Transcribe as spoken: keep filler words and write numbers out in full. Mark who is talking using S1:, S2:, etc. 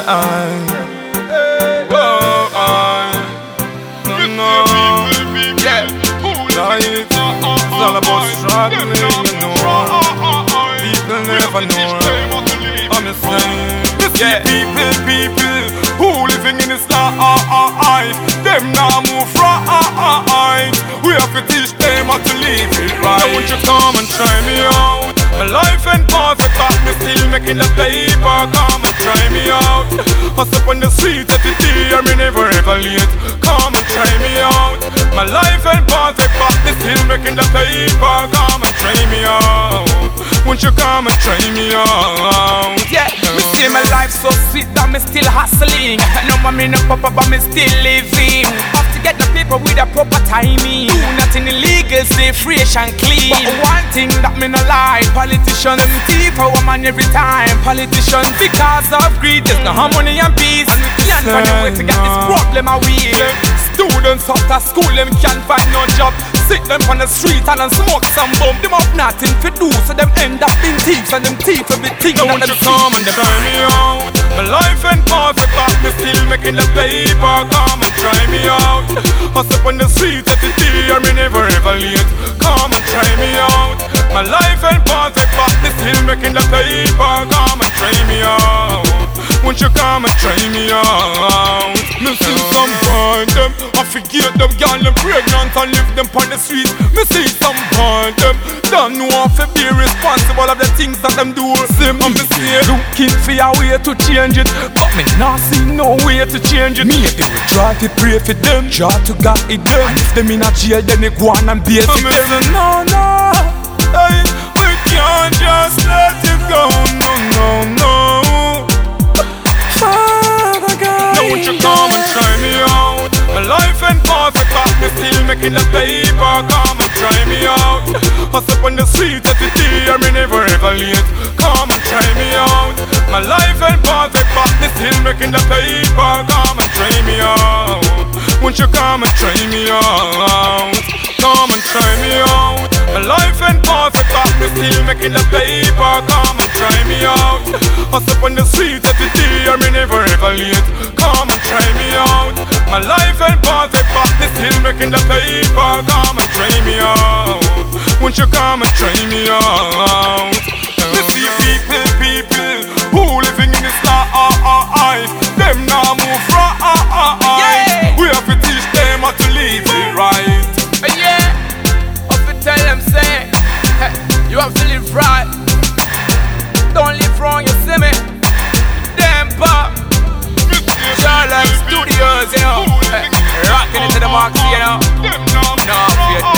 S1: Whoa, I, no, no, yeah, life is all about struggling, you know. People never know. I'm just saying, yeah. People, people who living in this life, them now move right. We have to teach them how to live it right. Now won't you come and try me out? My life ain't perfect, but me still making the paper. Come and try me out. Hustle up on the streets every day, and me never ever late. Come and try me out. My life ain't perfect, but me still making the paper. Come and try me out. Won't you come and try me out?
S2: Yeah, me see my life so sweet that me still hustling. No more me no papa, but me still living. Have to get the paper with the proper timing. Do nothing illegal, stay fresh and clean. But one thing that me no like, politicians, them thief our man every time. Politicians, because of greed, there's no harmony and peace. Can't find a way to get this problem away. Students out of school, them can't find no job. Sit them on the street and then smoke some bomb. Them have nothing to do, so them end up in thieves. And them thieves will be things that them
S1: come and try me out. My life ain't perfect, but me still making the paper. Come and try me out. Hustle up on the street every day, and me never ever late. Come and try me out. My life ain't perfect, but me still making the paper. Come and try me out. Won't you come and try me out? Me see some point them, I forget them, girl them pregnant and leave them on the street. Me see some point them, don't know how to be responsible of the things that them do. Same and me see
S2: looking for a way to change it, but me not see no way to change it. Me they will try to pray for them, try to get it done. And if them in a jail, then they go on and be a them.
S1: No, no, hey, we can't just let it go. No, no, no. Won't you come and try me out? My life ain't perfect, but me still making the paper. Come and try me out. Hustle up on the street every day, and me never ever late. Come and try me out. My life ain't perfect, but me still making the paper. Come and try me out. Won't you come and try me out? Come and try me out. My life ain't perfect, but me still making the paper. Come and try me out. Hustle up on the street every day, and me never ever late. Come and try me out. My life ain't perfect, but me still making the paper. Come and try me out. Won't you come and try me out? Me see people, people who living in this life, them now move right. We have to teach them how to live it right.
S2: Yeah, I have to tell them say, you have to live right. Don't live wrong, you see me? Damn pop. Charlotte Studios, you know, rocking into the marks, you know. No,